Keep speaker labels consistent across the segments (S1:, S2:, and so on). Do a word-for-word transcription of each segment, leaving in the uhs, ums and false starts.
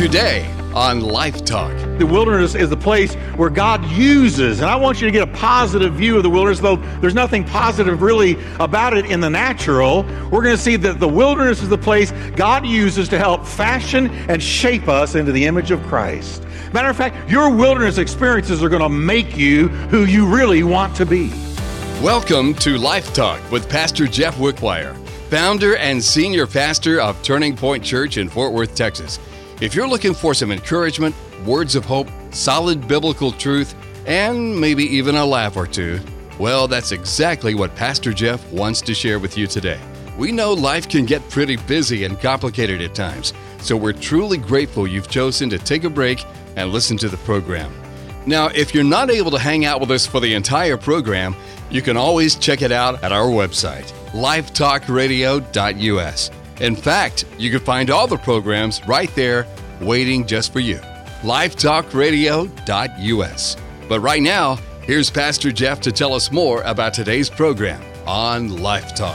S1: Today on Life Talk.
S2: The wilderness is the place where God uses, and I want you to get a positive view of the wilderness, though there's nothing positive really about it in the natural. We're going to see that the wilderness is the place God uses to help fashion and shape us into the image of Christ. Matter of fact, your wilderness experiences are going to make you who you really want to be.
S1: Welcome to Life Talk with Pastor Jeff Wickwire, founder and senior pastor of Turning Point Church in Fort Worth, Texas. If you're looking for some encouragement, words of hope, solid biblical truth, and maybe even a laugh or two, well, that's exactly what Pastor Jeff wants to share with you today. We know life can get pretty busy and complicated at times, so we're truly grateful you've chosen to take a break and listen to the program. Now, if you're not able to hang out with us for the entire program, you can always check it out at our website, life talk radio dot u s. In fact, you can find all the programs right there waiting just for you, life talk radio dot u s. But right now, here's Pastor Jeff to tell us more about today's program on Life Talk.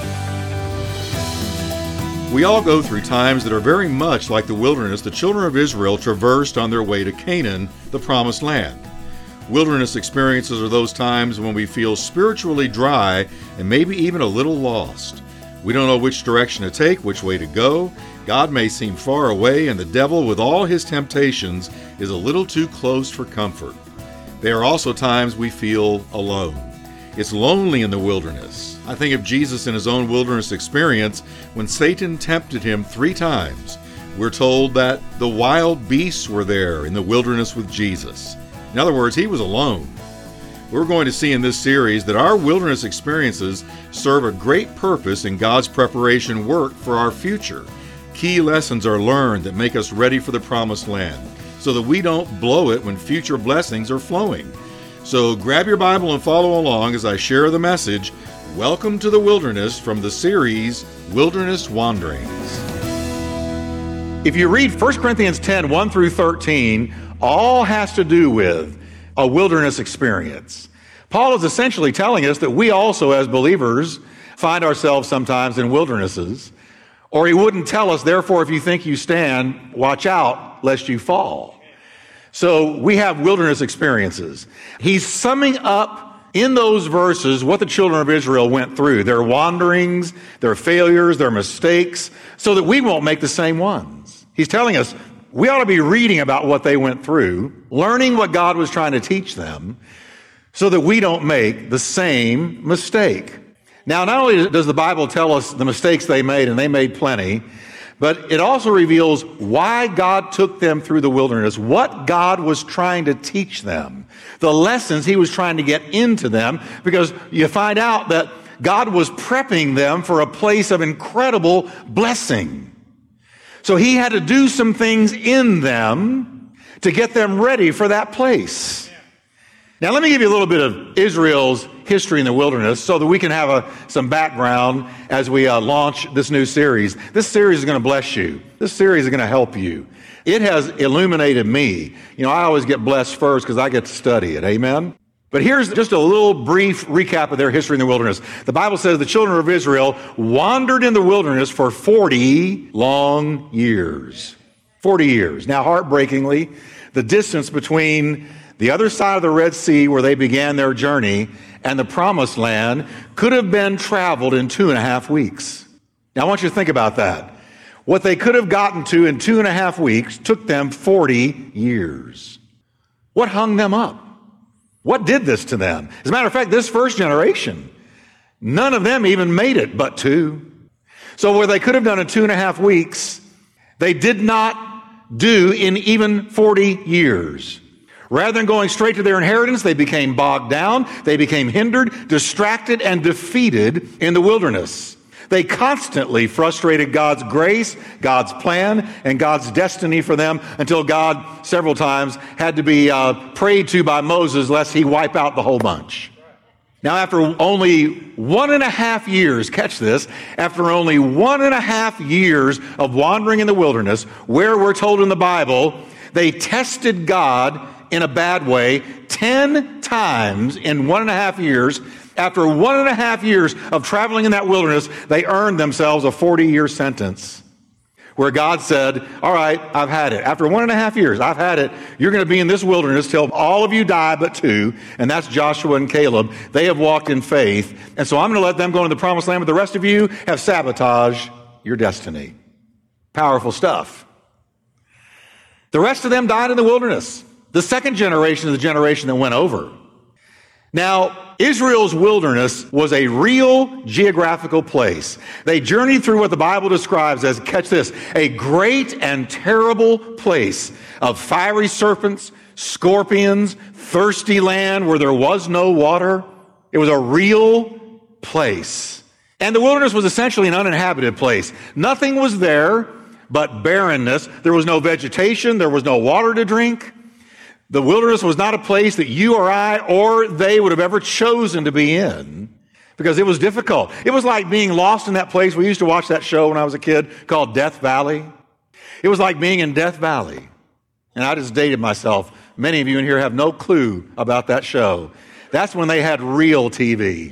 S3: We all go through times that are very much like the wilderness the children of Israel traversed on their way to Canaan, the promised land. Wilderness experiences are those times when we feel spiritually dry and maybe even a little lost. We don't know which direction to take, which way to go. God may seem far away, and the devil, with all his temptations, is a little too close for comfort. There are also times we feel alone. It's lonely in the wilderness. I think of Jesus in his own wilderness experience when Satan tempted him three times. We're told that the wild beasts were there in the wilderness with Jesus. In other words, he was alone. We're going to see in this series that our wilderness experiences serve a great purpose in God's preparation work for our future. Key lessons are learned that make us ready for the promised land so that we don't blow it when future blessings are flowing. So grab your Bible and follow along as I share the message, Welcome to the Wilderness, from the series Wilderness Wanderings.
S2: If you read First Corinthians ten, one through thirteen, all has to do with a wilderness experience. Paul is essentially telling us that we also, as believers, find ourselves sometimes in wildernesses, or he wouldn't tell us, therefore, if you think you stand, watch out lest you fall. So we have wilderness experiences. He's summing up in those verses what the children of Israel went through, their wanderings, their failures, their mistakes, so that we won't make the same ones. He's telling us we ought to be reading about what they went through, learning what God was trying to teach them, so that we don't make the same mistake. Now, not only does the Bible tell us the mistakes they made, and they made plenty, but it also reveals why God took them through the wilderness, what God was trying to teach them, the lessons he was trying to get into them, because you find out that God was prepping them for a place of incredible blessing. So he had to do some things in them to get them ready for that place. Now, let me give you a little bit of Israel's history in the wilderness so that we can have a, some background as we uh, launch this new series. This series is going to bless you. This series is going to help you. It has illuminated me. You know, I always get blessed first because I get to study it. Amen? But here's just a little brief recap of their history in the wilderness. The Bible says the children of Israel wandered in the wilderness for forty long years. forty years. Now, heartbreakingly, the distance between the other side of the Red Sea, where they began their journey, and the Promised Land could have been traveled in two and a half weeks. Now, I want you to think about that. What they could have gotten to in two and a half weeks took them forty years. What hung them up? What did this to them? As a matter of fact, this first generation, none of them even made it but two. So where they could have done in two and a half weeks, they did not do in even forty years. Rather than going straight to their inheritance, they became bogged down, they became hindered, distracted, and defeated in the wilderness. They constantly frustrated God's grace, God's plan, and God's destiny for them until God several times had to be uh, prayed to by Moses lest he wipe out the whole bunch. Now, after only one and a half years, catch this, after only one and a half years of wandering in the wilderness, where we're told in the Bible, they tested God in a bad way ten times in one and a half years. After one and a half years of traveling in that wilderness, they earned themselves a forty-year sentence. where God said, all right, I've had it. After one and a half years, I've had it. You're going to be in this wilderness till all of you die but two, and that's Joshua and Caleb. They have walked in faith, and so I'm going to let them go into the promised land, but the rest of you have sabotaged your destiny. Powerful stuff. The rest of them died in the wilderness. The second generation is the generation that went over. Now, Israel's wilderness was a real geographical place. They journeyed through what the Bible describes as, catch this, a great and terrible place of fiery serpents, scorpions, thirsty land where there was no water. It was a real place. And the wilderness was essentially an uninhabited place. Nothing was there but barrenness. There was no vegetation. There was no water to drink. The wilderness was not a place that you or I or they would have ever chosen to be in because it was difficult. It was like being lost in that place. We used to watch that show when I was a kid called Death Valley. It was like being in Death Valley. And I just dated myself. Many of you in here have no clue about that show. That's when they had real T V.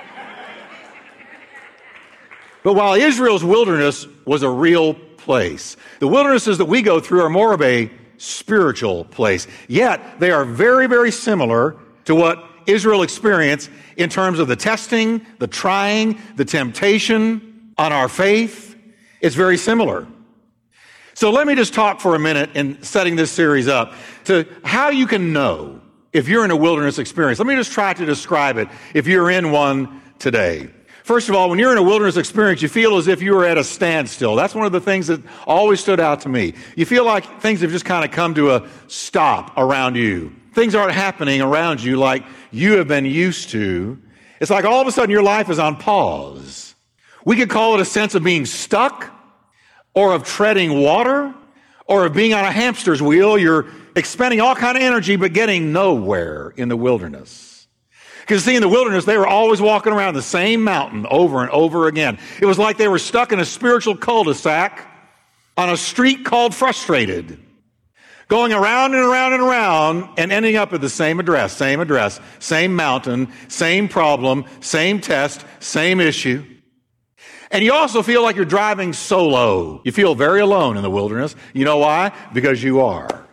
S2: But while Israel's wilderness was a real place, the wildernesses that we go through are more of a spiritual place. Yet, they are very, very similar to what Israel experienced in terms of the testing, the trying, the temptation on our faith. It's very similar. So let me just talk for a minute in setting this series up to how you can know if you're in a wilderness experience. Let me just try to describe it if you're in one today. First of all, when you're in a wilderness experience, you feel as if you were at a standstill. That's one of the things that always stood out to me. You feel like things have just kind of come to a stop around you. Things aren't happening around you like you have been used to. It's like all of a sudden your life is on pause. We could call it a sense of being stuck or of treading water or of being on a hamster's wheel. You're expending all kind of energy but getting nowhere in the wilderness. Because see, in the wilderness, they were always walking around the same mountain over and over again. It was like they were stuck in a spiritual cul-de-sac on a street called Frustrated, going around and around and around and ending up at the same address, same address, same mountain, same problem, same test, same issue. And you also feel like you're driving solo. You feel very alone in the wilderness. You know why? Because you are.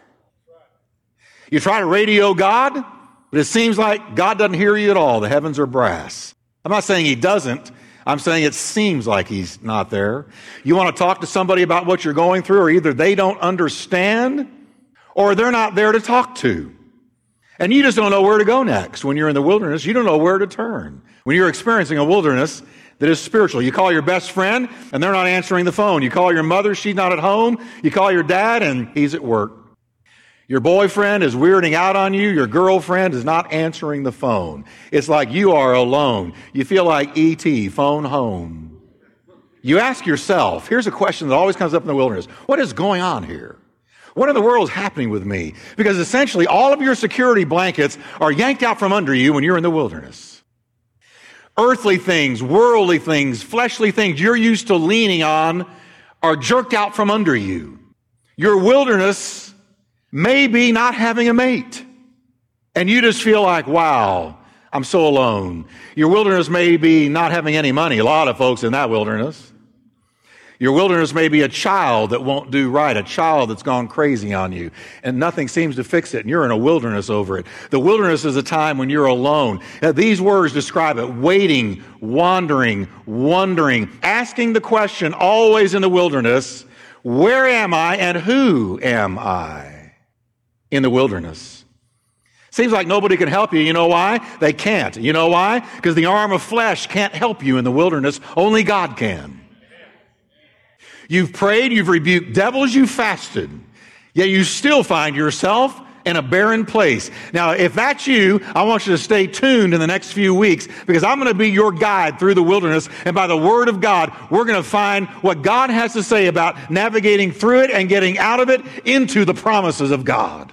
S2: You try to radio God, but it seems like God doesn't hear you at all. The heavens are brass. I'm not saying he doesn't. I'm saying it seems like he's not there. You want to talk to somebody about what you're going through, or either they don't understand or they're not there to talk to. And you just don't know where to go next. When you're in the wilderness, you don't know where to turn. When you're experiencing a wilderness that is spiritual, you call your best friend and they're not answering the phone. You call your mother, she's not at home. You call your dad and he's at work. Your boyfriend is weirding out on you. Your girlfriend is not answering the phone. It's like you are alone. You feel like E T, phone home. You ask yourself, here's a question that always comes up in the wilderness. What is going on here? What in the world is happening with me? Because essentially all of your security blankets are yanked out from under you when you're in the wilderness. Earthly things, worldly things, fleshly things you're used to leaning on are jerked out from under you. Your wilderness maybe not having a mate. And you just feel like, wow, I'm so alone. Your wilderness may be not having any money. A lot of folks in that wilderness. Your wilderness may be a child that won't do right, a child that's gone crazy on you, and nothing seems to fix it, and you're in a wilderness over it. The wilderness is a time when you're alone. Now, these words describe it: waiting, wandering, wondering, asking the question always in the wilderness, where am I and who am I? In the wilderness. Seems like nobody can help you. You know why? They can't. You know why? Because the arm of flesh can't help you in the wilderness. Only God can. You've prayed, you've rebuked devils, you've fasted, yet you still find yourself in a barren place. Now, if that's you, I want you to stay tuned in the next few weeks, because I'm going to be your guide through the wilderness, and by the word of God, we're going to find what God has to say about navigating through it and getting out of it into the promises of God.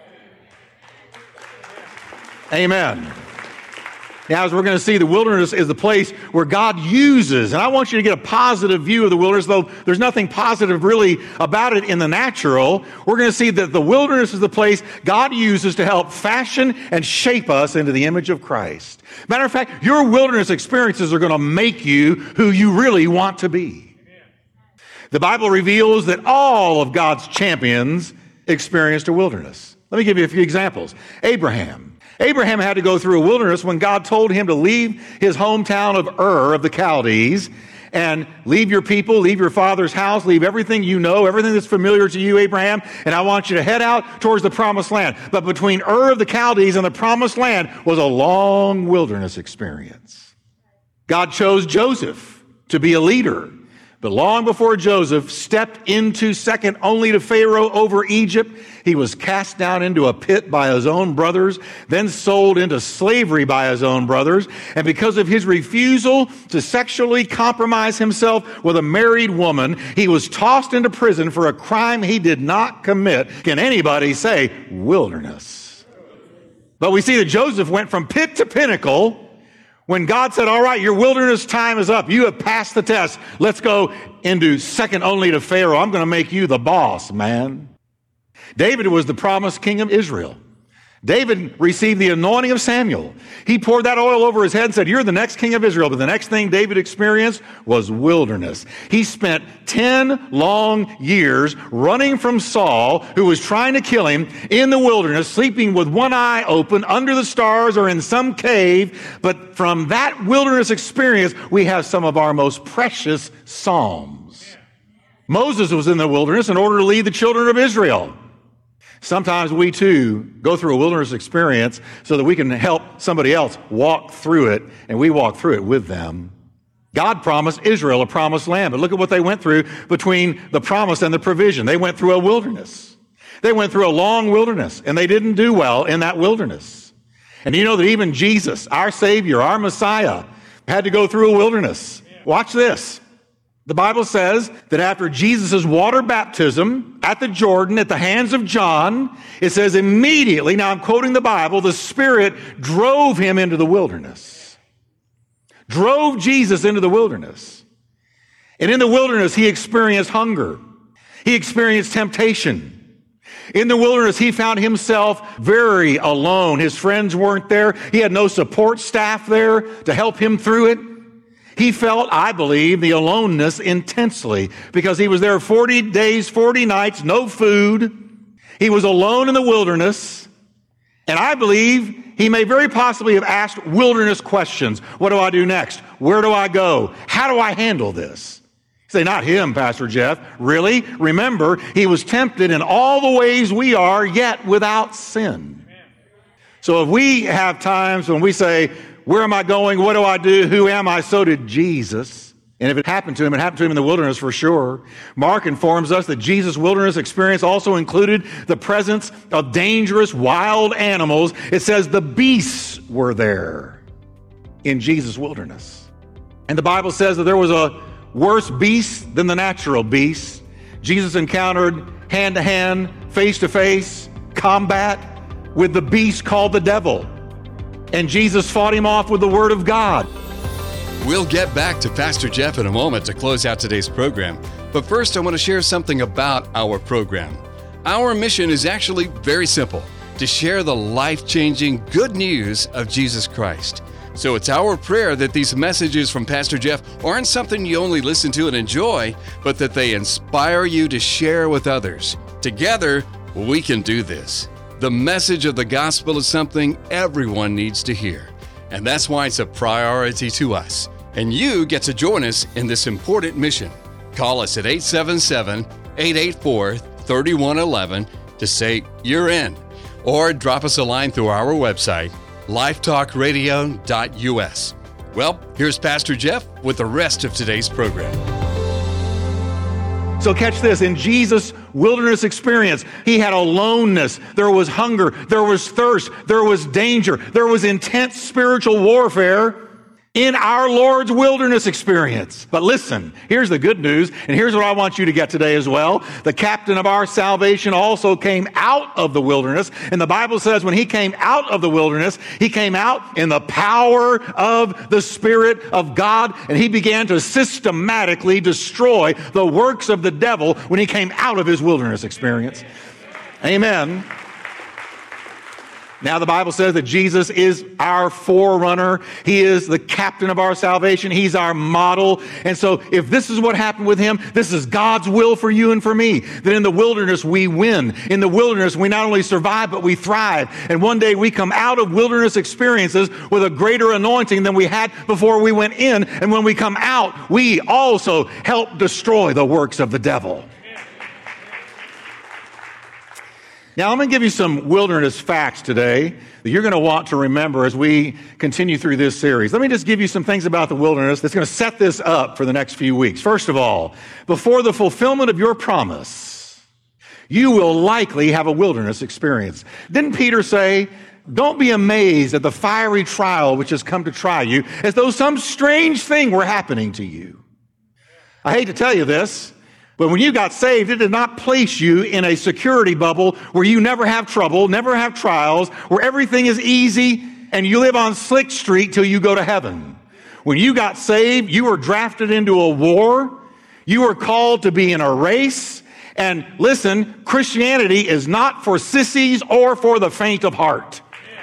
S2: Amen. Now, as we're going to see, the wilderness is the place where God uses, and I want you to get a positive view of the wilderness, though there's nothing positive really about it in the natural. We're going to see that the wilderness is the place God uses to help fashion and shape us into the image of Christ. Matter of fact, your wilderness experiences are going to make you who you really want to be. The Bible reveals that all of God's champions experienced a wilderness. Let me give you a few examples. Abraham. Abraham had to go through a wilderness when God told him to leave his hometown of Ur of the Chaldees and leave your people, leave your father's house, leave everything you know, everything that's familiar to you, Abraham, and I want you to head out towards the promised land. But between Ur of the Chaldees and the promised land was a long wilderness experience. God chose Joseph to be a leader. But long before Joseph stepped into second only to Pharaoh over Egypt, he was cast down into a pit by his own brothers, then sold into slavery by his own brothers. And because of his refusal to sexually compromise himself with a married woman, he was tossed into prison for a crime he did not commit. Can anybody say wilderness? But we see that Joseph went from pit to pinnacle when God said, all right, your wilderness time is up. You have passed the test. Let's go into second only to Pharaoh. I'm going to make you the boss, man. David was the promised king of Israel. David received the anointing of Samuel. He poured that oil over his head and said, you're the next king of Israel. But the next thing David experienced was wilderness. He spent ten long years running from Saul, who was trying to kill him, in the wilderness, sleeping with one eye open under the stars or in some cave. But from that wilderness experience, we have some of our most precious psalms. Moses was in the wilderness in order to lead the children of Israel. Sometimes we too go through a wilderness experience so that we can help somebody else walk through it, and we walk through it with them. God promised Israel a promised land, but look at what they went through between the promise and the provision. They went through a wilderness. They went through a long wilderness, and they didn't do well in that wilderness. And you know that even Jesus, our Savior, our Messiah, had to go through a wilderness. Watch this. The Bible says that after Jesus' water baptism at the Jordan at the hands of John, it says immediately, now I'm quoting the Bible, the Spirit drove him into the wilderness. Drove Jesus into the wilderness. And in the wilderness, he experienced hunger. He experienced temptation. In the wilderness, he found himself very alone. His friends weren't there. He had no support staff there to help him through it. He felt, I believe, the aloneness intensely because he was there forty days, forty nights, no food. He was alone in the wilderness. And I believe he may very possibly have asked wilderness questions. What do I do next? Where do I go? How do I handle this? You say, not him, Pastor Jeff. Really? Remember, he was tempted in all the ways we are, yet without sin. So if we have times when we say, where am I going? What do I do? Who am I? So did Jesus. And if it happened to him, it happened to him in the wilderness for sure. Mark informs us that Jesus' wilderness experience also included the presence of dangerous wild animals. It says the beasts were there in Jesus' wilderness. And the Bible says that there was a worse beast than the natural beast. Jesus encountered hand-to-hand, face-to-face combat with the beast called the devil. And Jesus fought him off with the Word of God.
S1: We'll get back to Pastor Jeff in a moment to close out today's program. But first, I want to share something about our program. Our mission is actually very simple, to share the life-changing good news of Jesus Christ. So it's our prayer that these messages from Pastor Jeff aren't something you only listen to and enjoy, but that they inspire you to share with others. Together, we can do this. The message of the gospel is something everyone needs to hear, and that's why it's a priority to us. And you get to join us in this important mission. Call us at eight seven seven, eight eight four, three one one one to say you're in, or drop us a line through our website, lifetalk radio dot u s. Well, here's Pastor Jeff with the rest of today's program.
S2: So catch this, in Jesus' wilderness experience, he had aloneness, there was hunger, there was thirst, there was danger, there was intense spiritual warfare in our Lord's wilderness experience. But listen, here's the good news, and here's what I want you to get today as well. The captain of our salvation also came out of the wilderness, and the Bible says when he came out of the wilderness, he came out in the power of the Spirit of God, and he began to systematically destroy the works of the devil when he came out of his wilderness experience. Amen. Now the Bible says that Jesus is our forerunner. He is the captain of our salvation. He's our model. And so if this is what happened with him, this is God's will for you and for me. That in the wilderness we win. In the wilderness we not only survive, but we thrive. And one day we come out of wilderness experiences with a greater anointing than we had before we went in. And when we come out, we also help destroy the works of the devil. Now, I'm going to give you some wilderness facts today that you're going to want to remember as we continue through this series. Let me just give you some things about the wilderness that's going to set this up for the next few weeks. First of all, before the fulfillment of your promise, you will likely have a wilderness experience. Didn't Peter say, don't be amazed at the fiery trial which has come to try you, as though some strange thing were happening to you? I hate to tell you this, but when you got saved, it did not place you in a security bubble where you never have trouble, never have trials, where everything is easy and you live on Slick Street till you go to heaven. When you got saved, you were drafted into a war. You were called to be in a race. And listen, Christianity is not for sissies or for the faint of heart.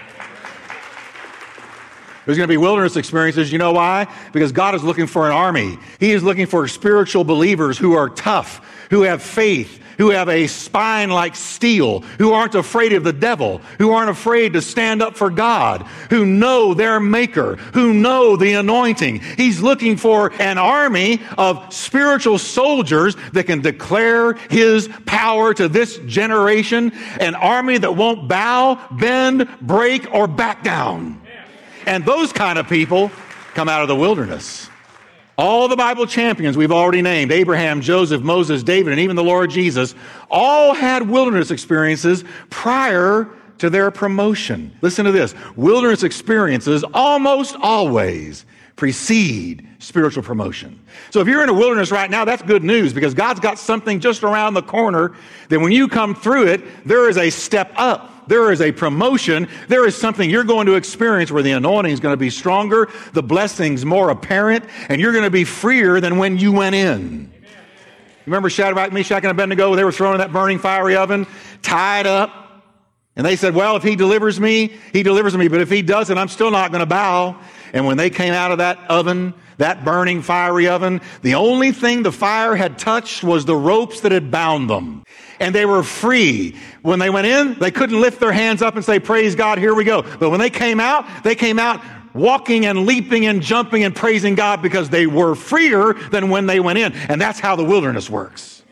S2: There's going to be wilderness experiences. You know why? Because God is looking for an army. He is looking for spiritual believers who are tough, who have faith, who have a spine like steel, who aren't afraid of the devil, who aren't afraid to stand up for God, who know their maker, who know the anointing. He's looking for an army of spiritual soldiers that can declare his power to this generation, an army that won't bow, bend, break, or back down. And those kind of people come out of the wilderness. All the Bible champions we've already named, Abraham, Joseph, Moses, David, and even the Lord Jesus, all had wilderness experiences prior to their promotion. Listen to this. Wilderness experiences almost always precede spiritual promotion. So if you're in a wilderness right now, that's good news, because God's got something just around the corner that when you come through it, there is a step up. There is a promotion. There is something you're going to experience where the anointing is going to be stronger, the blessings more apparent, and you're going to be freer than when you went in. Amen. Remember Shadrach, Meshach, and Abednego? They were thrown in that burning fiery oven, tied up. And they said, well, if he delivers me, he delivers me. But if he doesn't, I'm still not going to bow. And when they came out of that oven, that burning fiery oven, the only thing the fire had touched was the ropes that had bound them. And they were free. When they went in, they couldn't lift their hands up and say, praise God, here we go. But when they came out, they came out walking and leaping and jumping and praising God because they were freer than when they went in. And that's how the wilderness works.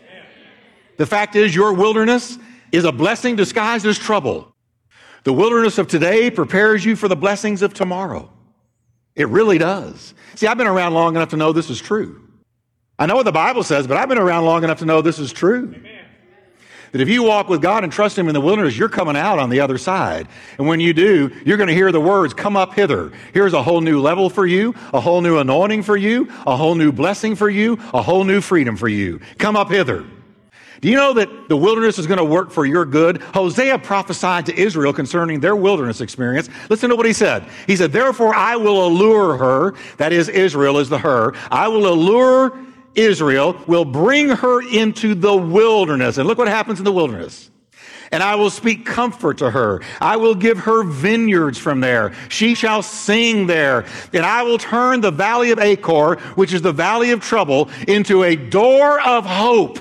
S2: The fact is, your wilderness is a blessing disguised as trouble. The wilderness of today prepares you for the blessings of tomorrow. It really does. See, I've been around long enough to know this is true. I know what the Bible says, but I've been around long enough to know this is true. Amen. That if you walk with God and trust him in the wilderness, you're coming out on the other side. And when you do, you're going to hear the words, come up hither. Here's a whole new level for you, a whole new anointing for you, a whole new blessing for you, a whole new freedom for you. Come up hither. Do you know that the wilderness is going to work for your good? Hosea prophesied to Israel concerning their wilderness experience. Listen to what he said. He said, therefore I will allure her, that is Israel is the her, I will allure Israel, will bring her into the wilderness. And look what happens in the wilderness. And I will speak comfort to her. I will give her vineyards from there. She shall sing there. And I will turn the valley of Achor, which is the valley of trouble, into a door of hope.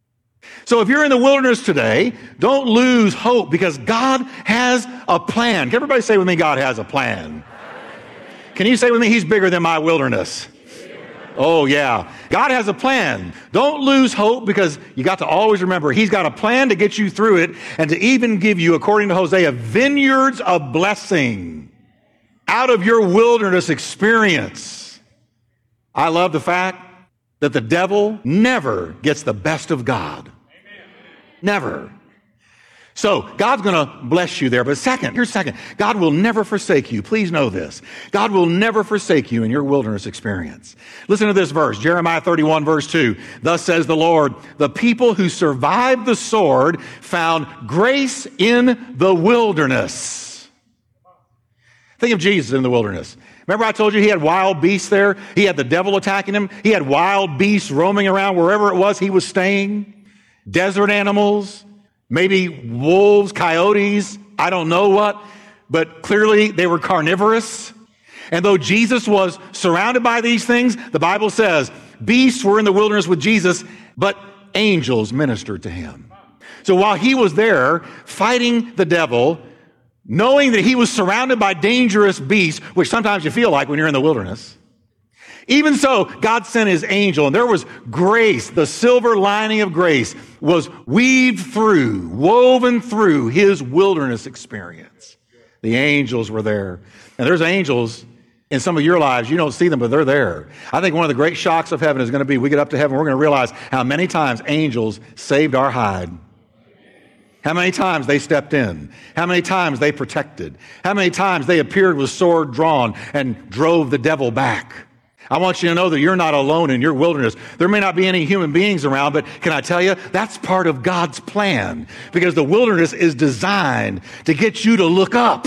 S2: So if you're in the wilderness today, don't lose hope, because God has a plan. Can everybody say with me, God has a plan? Can you say with me, he's bigger than my wilderness? Oh, yeah. God has a plan. Don't lose hope, because you got to always remember he's got a plan to get you through it and to even give you, according to Hosea, vineyards of blessing out of your wilderness experience. I love the fact that the devil never gets the best of God. Never. So God's going to bless you there. But second, here's second. God will never forsake you. Please know this. God will never forsake you in your wilderness experience. Listen to this verse, Jeremiah thirty-one, verse two. Thus says the Lord, the people who survived the sword found grace in the wilderness. Think of Jesus in the wilderness. Remember I told you he had wild beasts there? He had the devil attacking him. He had wild beasts roaming around wherever it was he was staying. Desert animals, maybe wolves, coyotes, I don't know what. but clearly they were carnivorous. And though Jesus was surrounded by these things, the Bible says beasts were in the wilderness with Jesus, but angels ministered to him. So while he was there fighting the devil, knowing that he was surrounded by dangerous beasts, which sometimes you feel like when you're in the wilderness, even so, God sent his angel, and there was grace. The silver lining of grace was weaved through, woven through his wilderness experience. The angels were there. And there's angels in some of your lives. You don't see them, but they're there. I think one of the great shocks of heaven is going to be we get up to heaven, we're going to realize how many times angels saved our hide. How many times they stepped in. How many times they protected. How many times they appeared with sword drawn and drove the devil back. I want you to know that you're not alone in your wilderness. There may not be any human beings around, but can I tell you, that's part of God's plan, because the wilderness is designed to get you to look up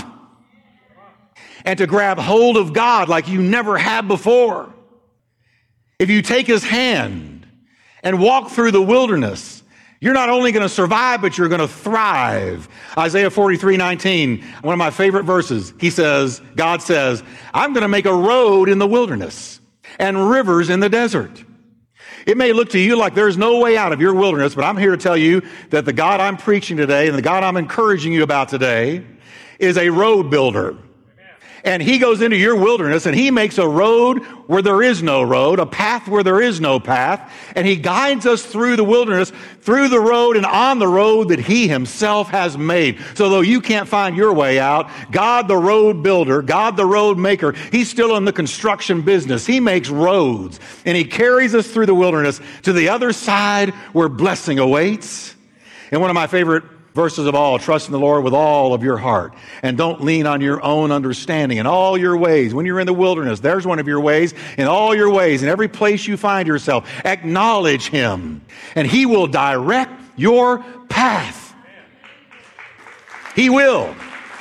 S2: and to grab hold of God like you never have before. If you take his hand and walk through the wilderness, you're not only going to survive, but you're going to thrive. Isaiah forty-three nineteen, one of my favorite verses, he says, God says, I'm going to make a road in the wilderness and rivers in the desert. It may look to you like there's no way out of your wilderness, but I'm here to tell you that the God I'm preaching today and the God I'm encouraging you about today is a road builder. And he goes into your wilderness and he makes a road where there is no road, a path where there is no path. And he guides us through the wilderness, through the road and on the road that he himself has made. So though you can't find your way out, God the road builder, God the road maker, he's still in the construction business. He makes roads and he carries us through the wilderness to the other side where blessing awaits. And one of my favorite verses of all, trust in the Lord with all of your heart and don't lean on your own understanding in all your ways. When you're in the wilderness, there's one of your ways. In all your ways, in every place you find yourself, acknowledge him and he will direct your path. He will.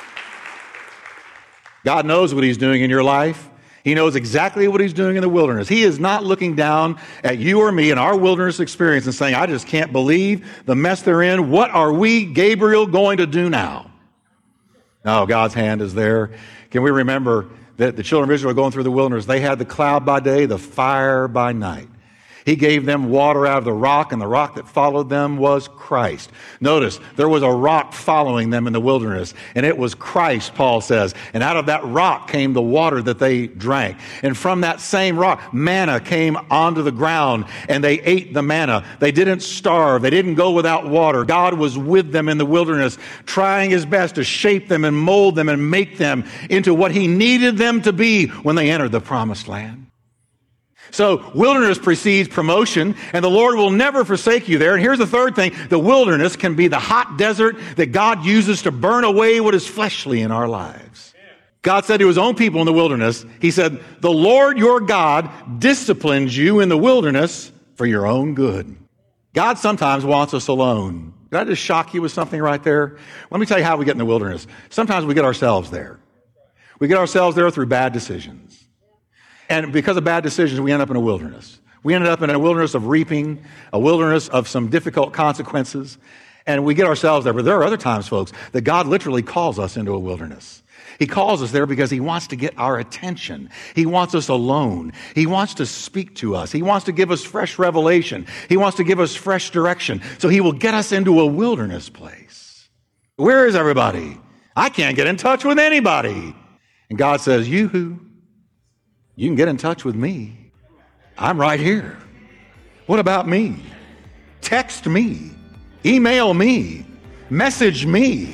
S2: God knows what he's doing in your life. He knows exactly what he's doing in the wilderness. He is not looking down at you or me in our wilderness experience and saying, I just can't believe the mess they're in. What are we, Gabriel, going to do now? No, God's hand is there. Can we remember that the children of Israel going through the wilderness, they had the cloud by day, the fire by night. He gave them water out of the rock, and the rock that followed them was Christ. Notice, there was a rock following them in the wilderness, and it was Christ, Paul says. And out of that rock came the water that they drank. And from that same rock, manna came onto the ground, and they ate the manna. They didn't starve. They didn't go without water. God was with them in the wilderness, trying his best to shape them and mold them and make them into what he needed them to be when they entered the promised land. So wilderness precedes promotion, and the Lord will never forsake you there. And here's the third thing. The wilderness can be the hot desert that God uses to burn away what is fleshly in our lives. God said to his own people in the wilderness, he said, the Lord your God disciplines you in the wilderness for your own good. God sometimes wants us alone. Did I just shock you with something right there? Let me tell you how we get in the wilderness. Sometimes we get ourselves there. We get ourselves there through bad decisions. And because of bad decisions, we end up in a wilderness. We ended up in a wilderness of reaping, a wilderness of some difficult consequences, and we get ourselves there. But there are other times, folks, that God literally calls us into a wilderness. He calls us there because he wants to get our attention. He wants us alone. He wants to speak to us. He wants to give us fresh revelation. He wants to give us fresh direction. So he will get us into a wilderness place. Where is everybody? I can't get in touch with anybody. And God says, you who? You can get in touch with me. I'm right here. What about me? Text me. Email me. Message me.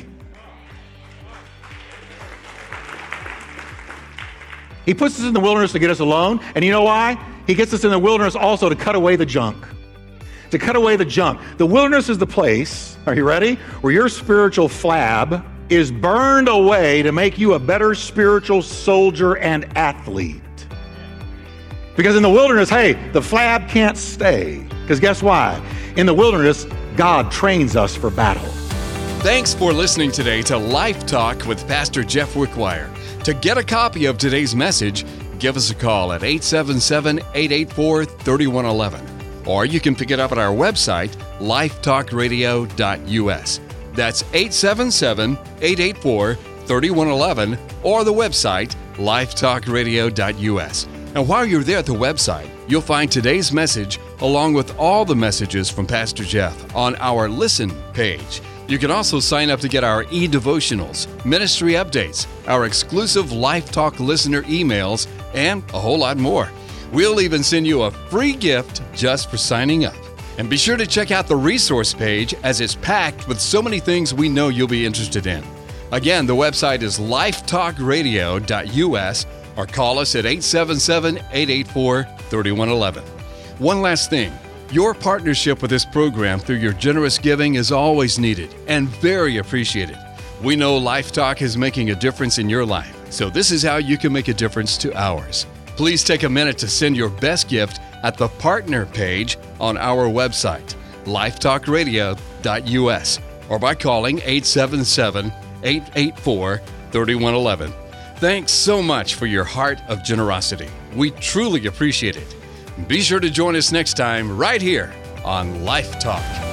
S2: He puts us in the wilderness to get us alone. And you know why? He gets us in the wilderness also to cut away the junk. To cut away the junk. The wilderness is the place, are you ready? Where your spiritual flab is burned away to make you a better spiritual soldier and athlete. Because in the wilderness, hey, the flab can't stay. Because guess why? In the wilderness, God trains us for battle.
S1: Thanks for listening today to Life Talk with Pastor Jeff Wickwire. To get a copy of today's message, give us a call at eight seven seven, eight eight four, three one one one. Or you can pick it up at our website, life talk radio dot u s. That's eight seven seven, eight eight four, thirty-one eleven or the website life talk radio dot u s. And while you're there at the website, you'll find today's message along with all the messages from Pastor Jeff on our Listen page. You can also sign up to get our e-devotionals, ministry updates, our exclusive Life Talk listener emails, and a whole lot more. We'll even send you a free gift just for signing up. And be sure to check out the resource page, as it's packed with so many things we know you'll be interested in. Again, the website is life talk radio dot u s, or call us at eight seven seven, eight eight four, three one one one. One last thing, your partnership with this program through your generous giving is always needed and very appreciated. We know Life Talk is making a difference in your life, so this is how you can make a difference to ours. Please take a minute to send your best gift at the partner page on our website, life talk radio dot u s, or by calling eight seven seven, eight eight four, three one one one. Thanks so much for your heart of generosity. We truly appreciate it. Be sure to join us next time right here on Life Talk.